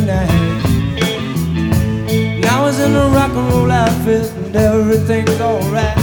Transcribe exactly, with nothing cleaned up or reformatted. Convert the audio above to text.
night. Now I was in a rock and roll outfit and everything's alright.